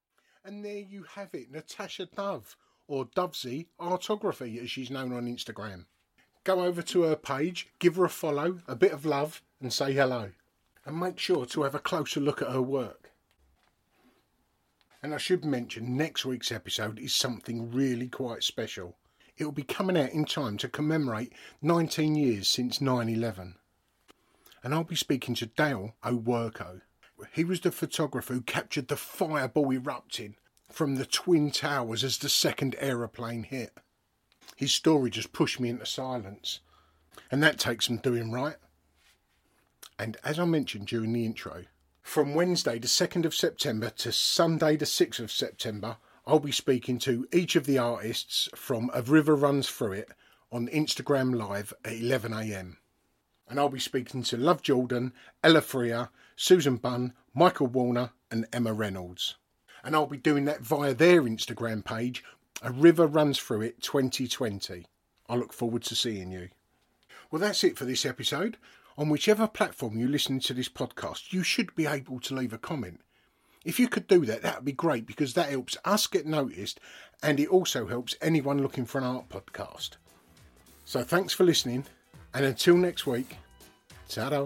And there you have it, Natasha Dove, or Dovesy Artography as she's known on Instagram. Go over to her page, give her a follow, a bit of love and say hello. And make sure to have a closer look at her work. And I should mention next week's episode is something really quite special. It will be coming out in time to commemorate nineteen years since nine eleven. And I'll be speaking to Dale O'Werco. He was the photographer who captured the fireball erupting from the Twin Towers as the second aeroplane hit. His story just pushed me into silence. And that takes some doing right. And as I mentioned during the intro, from Wednesday the second of September to Sunday the sixth of September, I'll be speaking to each of the artists from A River Runs Through It on Instagram Live at eleven a m. And I'll be speaking to Love Jordan, Ella Freer, Susan Bunn, Michael Warner and Emma Reynolds. And I'll be doing that via their Instagram page, A River Runs Through It twenty twenty. I look forward to seeing you. Well, that's it for this episode. On whichever platform you listen to this podcast, you should be able to leave a comment. If you could do that, that would be great because that helps us get noticed and it also helps anyone looking for an art podcast. So thanks for listening and until next week, ta-da.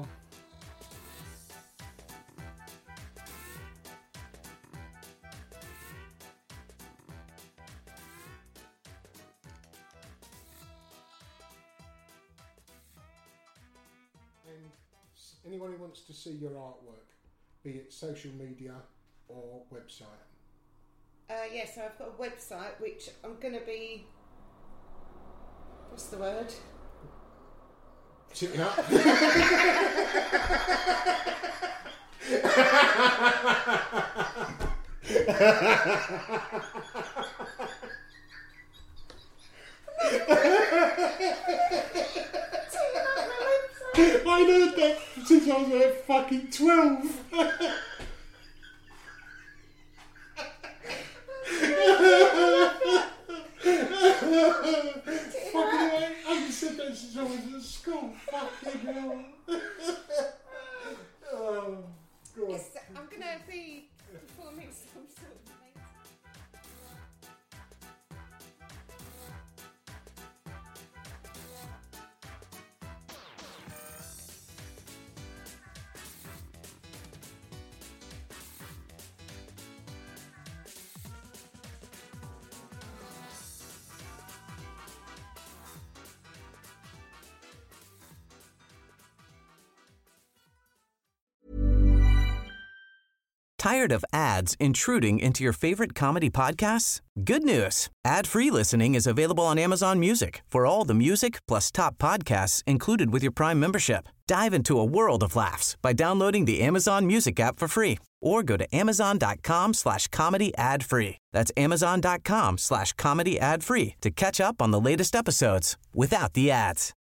Anyone who wants to see your artwork, be it social media or website?
Uh, yes, yeah, so I've got a website which I'm going to be... What's the word?
Tipping up. I heard that since I was like fucking twelve. Fucking hell, I haven't said that since I was at school. Fucking hell. Oh, God.
Yes, I'm going to be performing some sort of...
Tired of ads intruding into your favorite comedy podcasts? Good news. Ad-free listening is available on Amazon Music for all the music plus top podcasts included with your Prime membership. Dive into a world of laughs by downloading the Amazon Music app for free or go to amazon.com slash comedy ad free. That's amazon.com slash comedy ad free to catch up on the latest episodes without the ads.